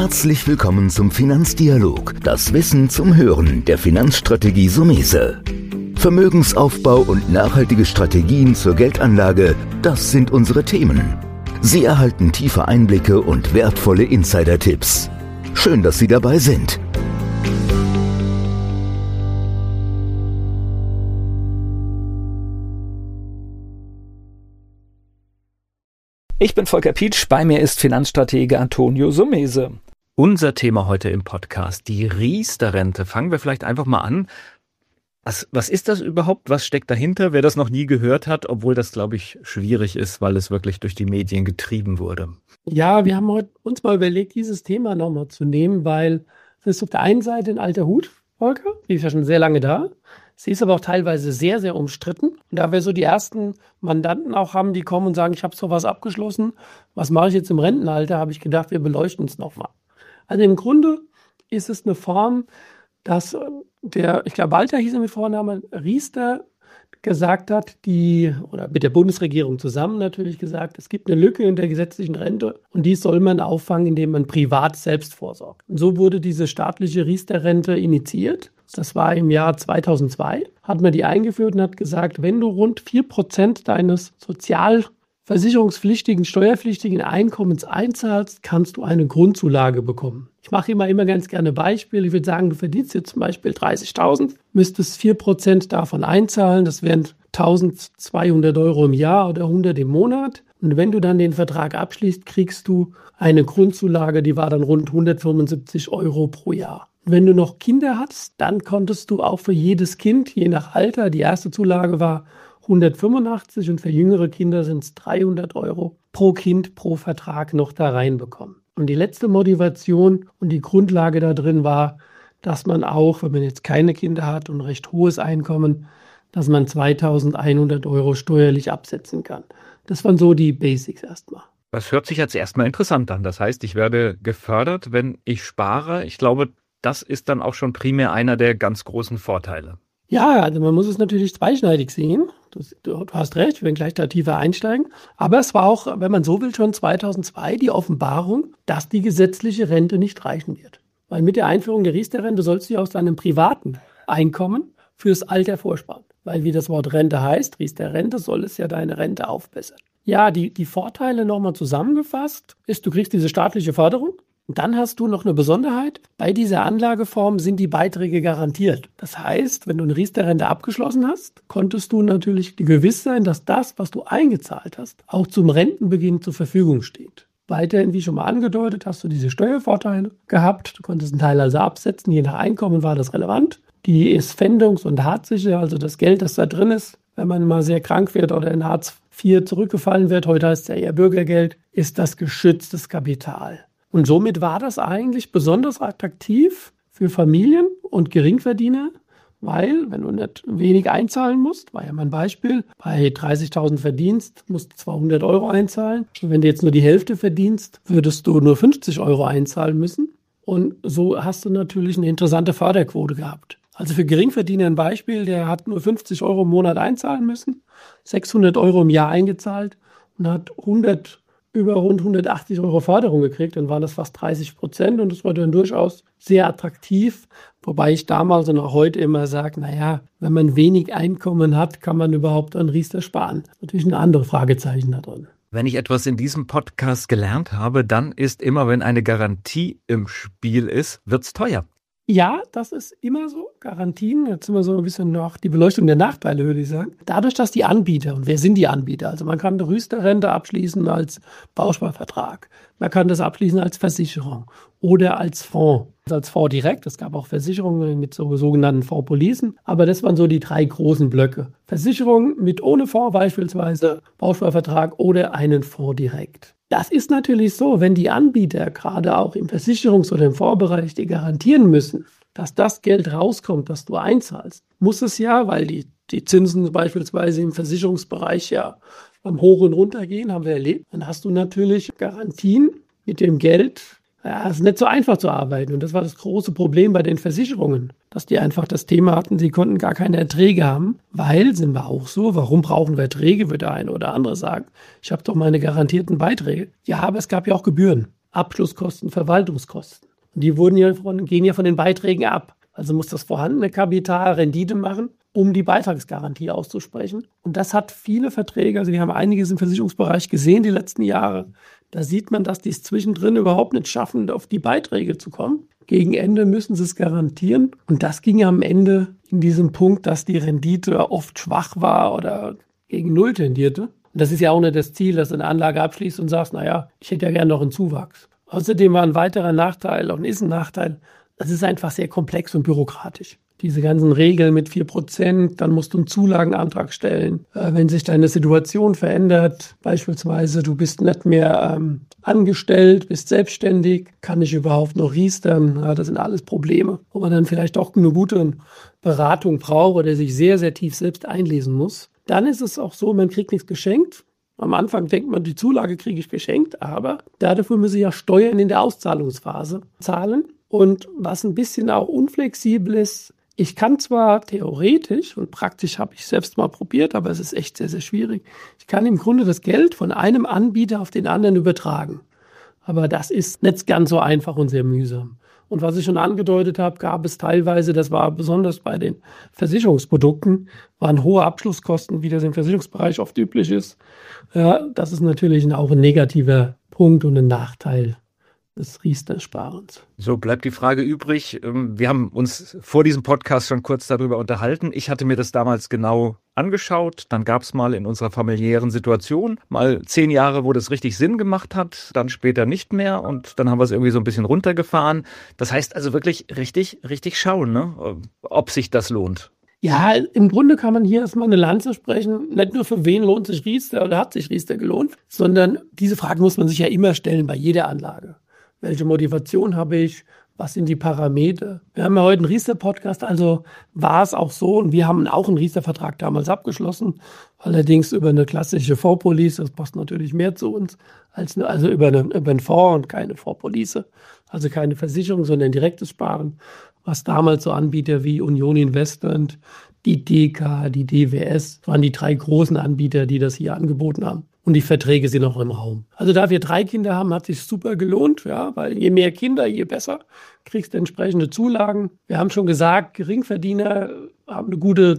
Herzlich willkommen zum Finanzdialog, das Wissen zum Hören der Finanzstrategie Sumese. Vermögensaufbau und nachhaltige Strategien zur Geldanlage, das sind unsere Themen. Sie erhalten tiefe Einblicke und wertvolle Insider-Tipps. Schön, dass Sie dabei sind. Ich bin Volker Pietsch, bei mir ist Finanzstratege Antonio Sumese. Unser Thema heute im Podcast, die Riester-Rente. Fangen wir vielleicht einfach mal an. Was ist das überhaupt? Was steckt dahinter? Wer das noch nie gehört hat, obwohl das, glaube ich, schwierig ist, weil es wirklich durch die Medien getrieben wurde. Ja, wir haben uns mal überlegt, dieses Thema nochmal zu nehmen, weil es ist auf der einen Seite ein alter Hut, Volker, die ist ja schon sehr lange da. Sie ist aber auch teilweise sehr, sehr umstritten. Und da wir so die ersten Mandanten auch haben, die kommen und sagen, ich habe sowas abgeschlossen, was mache ich jetzt im Rentenalter, habe ich gedacht, wir beleuchten es nochmal. Also im Grunde ist es eine Form, dass ich glaube, Walter hieß er mit Vornamen, Riester gesagt hat, oder mit der Bundesregierung zusammen natürlich gesagt, es gibt eine Lücke in der gesetzlichen Rente und die soll man auffangen, indem man privat selbst vorsorgt. Und so wurde diese staatliche Riester-Rente initiiert. Das war im Jahr 2002, hat man die eingeführt und hat gesagt, wenn du rund 4% deines sozialversicherungspflichtigen, steuerpflichtigen Einkommens einzahlst, kannst du eine Grundzulage bekommen. Ich mache immer ganz gerne Beispiele. Ich würde sagen, du verdienst jetzt zum Beispiel 30.000, müsstest 4% davon einzahlen. Das wären 1.200 Euro im Jahr oder 100 im Monat. Und wenn du dann den Vertrag abschließt, kriegst du eine Grundzulage, die war dann rund 175 Euro pro Jahr. Wenn du noch Kinder hast, dann konntest du auch für jedes Kind, je nach Alter, die erste Zulage war 185 und für jüngere Kinder sind es 300 Euro pro Kind pro Vertrag noch da reinbekommen. Und die letzte Motivation und die Grundlage da drin war, dass man auch, wenn man jetzt keine Kinder hat und ein recht hohes Einkommen, dass man 2.100 Euro steuerlich absetzen kann. Das waren so die Basics erstmal. Das hört sich jetzt erstmal interessant an. Das heißt, ich werde gefördert, wenn ich spare. Ich glaube, das ist dann auch schon primär einer der ganz großen Vorteile. Ja, also man muss es natürlich zweischneidig sehen. Du hast recht, wir werden gleich da tiefer einsteigen. Aber es war auch, wenn man so will, schon 2002 die Offenbarung, dass die gesetzliche Rente nicht reichen wird. Weil mit der Einführung der Riester-Rente sollst du ja aus deinem privaten Einkommen fürs Alter vorsparen. Weil wie das Wort Rente heißt, Riester-Rente, soll es ja deine Rente aufbessern. Ja, die Vorteile nochmal zusammengefasst ist, du kriegst diese staatliche Förderung. Und dann hast du noch eine Besonderheit. Bei dieser Anlageform sind die Beiträge garantiert. Das heißt, wenn du eine Riester-Rente abgeschlossen hast, konntest du natürlich gewiss sein, dass das, was du eingezahlt hast, auch zum Rentenbeginn zur Verfügung steht. Weiterhin, wie schon mal angedeutet, hast du diese Steuervorteile gehabt. Du konntest einen Teil also absetzen. Je nach Einkommen war das relevant. Die ist pfändungs- und hartsicher, also das Geld, das da drin ist, wenn man mal sehr krank wird oder in Hartz IV zurückgefallen wird, heute heißt es ja eher Bürgergeld, ist das geschütztes Kapital. Und somit war das eigentlich besonders attraktiv für Familien und Geringverdiener, weil, wenn du nicht wenig einzahlen musst, war ja mein Beispiel, bei 30.000 verdienst, musst du 200 Euro einzahlen. Und wenn du jetzt nur die Hälfte verdienst, würdest du nur 50 Euro einzahlen müssen. Und so hast du natürlich eine interessante Förderquote gehabt. Also für Geringverdiener ein Beispiel, der hat nur 50 Euro im Monat einzahlen müssen, 600 Euro im Jahr eingezahlt und hat über rund 180 Euro Förderung gekriegt, dann waren das fast 30% und das war dann durchaus sehr attraktiv, wobei ich damals und auch heute immer sage, naja, wenn man wenig Einkommen hat, kann man überhaupt an Riester sparen. Natürlich ein anderes Fragezeichen da drin. Wenn ich etwas in diesem Podcast gelernt habe, dann ist immer, wenn eine Garantie im Spiel ist, wird's teuer. Ja, das ist immer so. Garantien, jetzt sind wir so ein bisschen noch die Beleuchtung der Nachteile, würde ich sagen. Dadurch, dass die Anbieter, und wer sind die Anbieter? Also man kann eine Riester-Rente abschließen als Bausparvertrag. Man kann das abschließen als Versicherung oder als Fonds. Also als Fonds direkt. Es gab auch Versicherungen mit sogenannten Fondspolicen. Aber das waren so die 3 großen Blöcke. Versicherung mit ohne Fonds beispielsweise, Bausparvertrag oder einen Fonds direkt. Das ist natürlich so, wenn die Anbieter gerade auch im Versicherungs- oder im Fondsbereich dir garantieren müssen, dass das Geld rauskommt, das du einzahlst, muss es ja, weil die Zinsen beispielsweise im Versicherungsbereich ja am Hoch und Runter gehen, haben wir erlebt, dann hast du natürlich Garantien mit dem Geld. Ja, es ist nicht so einfach zu arbeiten und das war das große Problem bei den Versicherungen, dass die einfach das Thema hatten, sie konnten gar keine Erträge haben, weil, sind wir auch so, warum brauchen wir Erträge, wird der eine oder andere sagen, ich habe doch meine garantierten Beiträge. Ja, aber es gab ja auch Gebühren. Abschlusskosten, Verwaltungskosten. Und die gehen ja von den Beiträgen ab. Also muss das vorhandene Kapital Rendite machen, um die Beitragsgarantie auszusprechen. Und das hat viele Verträge, also wir haben einiges im Versicherungsbereich gesehen die letzten Jahre. Da sieht man, dass die es zwischendrin überhaupt nicht schaffen, auf die Beiträge zu kommen. Gegen Ende müssen sie es garantieren. Und das ging am Ende in diesem Punkt, dass die Rendite oft schwach war oder gegen Null tendierte. Und das ist ja auch nicht das Ziel, dass du eine Anlage abschließt und sagst, naja, ich hätte ja gerne noch einen Zuwachs. Außerdem war ein weiterer Nachteil und ist ein Nachteil, das ist einfach sehr komplex und bürokratisch. Diese ganzen Regeln mit 4%, dann musst du einen Zulagenantrag stellen. Wenn sich deine Situation verändert, beispielsweise du bist nicht mehr angestellt, bist selbstständig, kann ich überhaupt noch riestern? Ja, das sind alles Probleme, wo man dann vielleicht auch eine gute Beratung braucht oder sich sehr, sehr tief selbst einlesen muss. Dann ist es auch so, man kriegt nichts geschenkt. Am Anfang denkt man, die Zulage kriege ich geschenkt, aber dafür muss ich ja Steuern in der Auszahlungsphase zahlen. Und was ein bisschen auch unflexibel ist, ich kann zwar theoretisch und praktisch habe ich selbst mal probiert, aber es ist echt sehr, sehr schwierig. Ich kann im Grunde das Geld von einem Anbieter auf den anderen übertragen. Aber das ist nicht ganz so einfach und sehr mühsam. Und was ich schon angedeutet habe, gab es teilweise, das war besonders bei den Versicherungsprodukten, waren hohe Abschlusskosten, wie das im Versicherungsbereich oft üblich ist. Ja, das ist natürlich auch ein negativer Punkt und ein Nachteil des Riester-Sparens. So bleibt die Frage übrig. Wir haben uns vor diesem Podcast schon kurz darüber unterhalten. Ich hatte mir das damals genau angeschaut. Dann gab es mal in unserer familiären Situation mal 10 Jahre, wo das richtig Sinn gemacht hat, dann später nicht mehr und dann haben wir es irgendwie so ein bisschen runtergefahren. Das heißt also wirklich richtig schauen, ne? Ob sich das lohnt. Ja, im Grunde kann man hier erstmal eine Lanze sprechen. Nicht nur für wen lohnt sich Riester oder hat sich Riester gelohnt, sondern diese Frage muss man sich ja immer stellen bei jeder Anlage. Welche Motivation habe ich? Was sind die Parameter? Wir haben ja heute einen Riester-Podcast, also war es auch so, und wir haben auch einen Riester-Vertrag damals abgeschlossen, allerdings über eine klassische Vorpolice, das passt natürlich mehr zu uns, also über einen Fonds und keine Vorpolice, also keine Versicherung, sondern direktes Sparen, was damals so Anbieter wie Union Investment, die DK, die DWS, waren die 3 großen Anbieter, die das hier angeboten haben. Und die Verträge sind noch im Raum. Also da wir 3 Kinder haben, hat sich super gelohnt, ja, weil je mehr Kinder, je besser, kriegst du entsprechende Zulagen. Wir haben schon gesagt, Geringverdiener haben eine gute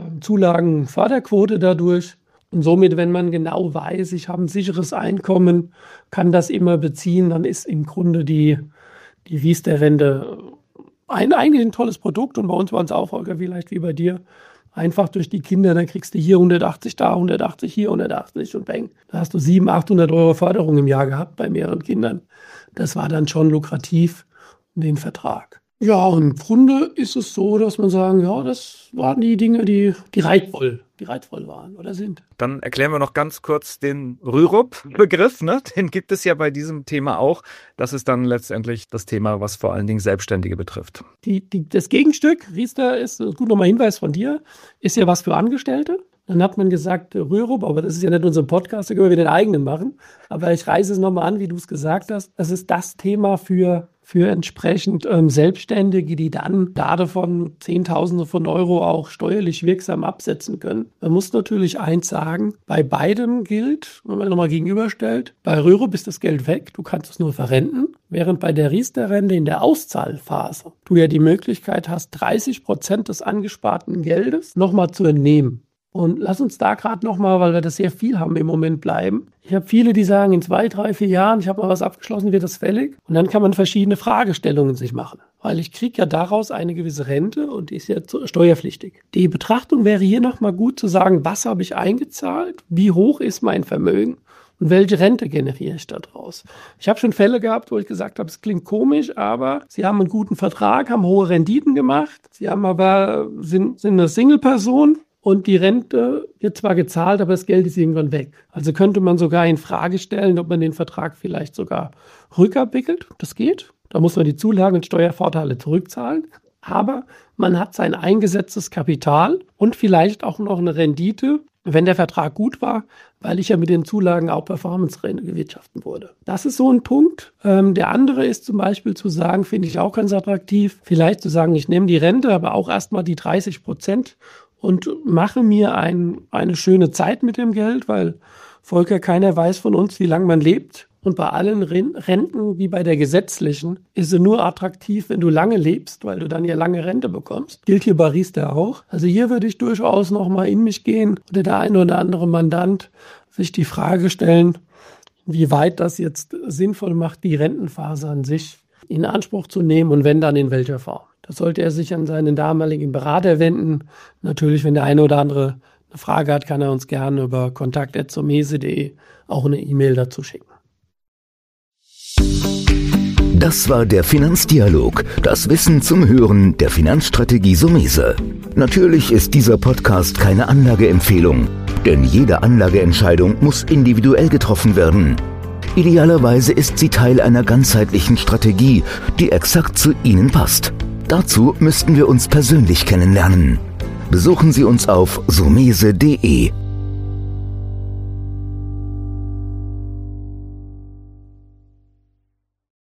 Zulagenförderquote dadurch. Und somit, wenn man genau weiß, ich habe ein sicheres Einkommen, kann das immer beziehen, dann ist im Grunde die Riester-Rente eigentlich ein tolles Produkt. Und bei uns waren es auch, Holger, vielleicht wie bei dir, einfach durch die Kinder, dann kriegst du hier 180, da 180, hier 180 und bang. Da hast du 700, 800 Euro Förderung im Jahr gehabt bei mehreren Kindern. Das war dann schon lukrativ, den Vertrag. Ja, und im Grunde ist es so, dass man sagen, ja, das waren die Dinge, die reizvoll waren oder sind. Dann erklären wir noch ganz kurz den Rürup-Begriff, ne? Den gibt es ja bei diesem Thema auch. Das ist dann letztendlich das Thema, was vor allen Dingen Selbstständige betrifft. Das Gegenstück, Riester, ist, gut nochmal Hinweis von dir, ist ja was für Angestellte. Dann hat man gesagt, Rürup, aber das ist ja nicht unser Podcast, da können wir den eigenen machen. Aber ich reiße es nochmal an, wie du es gesagt hast. Das ist das Thema für entsprechend Selbstständige, die dann davon Zehntausende von Euro auch steuerlich wirksam absetzen können. Man muss natürlich eins sagen, bei beidem gilt, wenn man nochmal gegenüberstellt, bei Rürup ist das Geld weg, du kannst es nur verrenten, während bei der Riester-Rente in der Auszahlphase du ja die Möglichkeit hast, 30% des angesparten Geldes nochmal zu entnehmen. Und lass uns da gerade nochmal, weil wir das sehr viel haben im Moment, bleiben. Ich habe viele, die sagen, in 2, 3, 4 Jahren, ich habe mal was abgeschlossen, wird das fällig. Und dann kann man verschiedene Fragestellungen sich machen. Weil ich kriege ja daraus eine gewisse Rente und die ist ja steuerpflichtig. Die Betrachtung wäre hier nochmal gut zu sagen, was habe ich eingezahlt, wie hoch ist mein Vermögen und welche Rente generiere ich da draus. Ich habe schon Fälle gehabt, wo ich gesagt habe, es klingt komisch, aber sie haben einen guten Vertrag, haben hohe Renditen gemacht. Sie haben aber, sind eine Single-Person. Und die Rente wird zwar gezahlt, aber das Geld ist irgendwann weg. Also könnte man sogar in Frage stellen, ob man den Vertrag vielleicht sogar rückabwickelt. Das geht. Da muss man die Zulagen und Steuervorteile zurückzahlen. Aber man hat sein eingesetztes Kapital und vielleicht auch noch eine Rendite, wenn der Vertrag gut war, weil ich ja mit den Zulagen auch Performance-Rente gewirtschaften wurde. Das ist so ein Punkt. Der andere ist zum Beispiel zu sagen, finde ich auch ganz attraktiv, vielleicht zu sagen, ich nehme die Rente, aber auch erstmal die 30% und mache mir eine schöne Zeit mit dem Geld, weil Volker, keiner weiß von uns, wie lange man lebt. Und bei allen Renten, wie bei der gesetzlichen, ist sie nur attraktiv, wenn du lange lebst, weil du dann ja lange Rente bekommst. Gilt hier bei Riester auch. Also hier würde ich durchaus nochmal in mich gehen oder der ein oder andere Mandant sich die Frage stellen, wie weit das jetzt sinnvoll macht, die Rentenphase an sich in Anspruch zu nehmen und wenn, dann in welcher Form. Das sollte er sich an seinen damaligen Berater wenden. Natürlich, wenn der eine oder andere eine Frage hat, kann er uns gerne über kontakt@somese.de auch eine E-Mail dazu schicken. Das war der Finanzdialog, das Wissen zum Hören der Finanzstrategie Somese. Natürlich ist dieser Podcast keine Anlageempfehlung, denn jede Anlageentscheidung muss individuell getroffen werden. Idealerweise ist sie Teil einer ganzheitlichen Strategie, die exakt zu Ihnen passt. Dazu müssten wir uns persönlich kennenlernen. Besuchen Sie uns auf somese.de.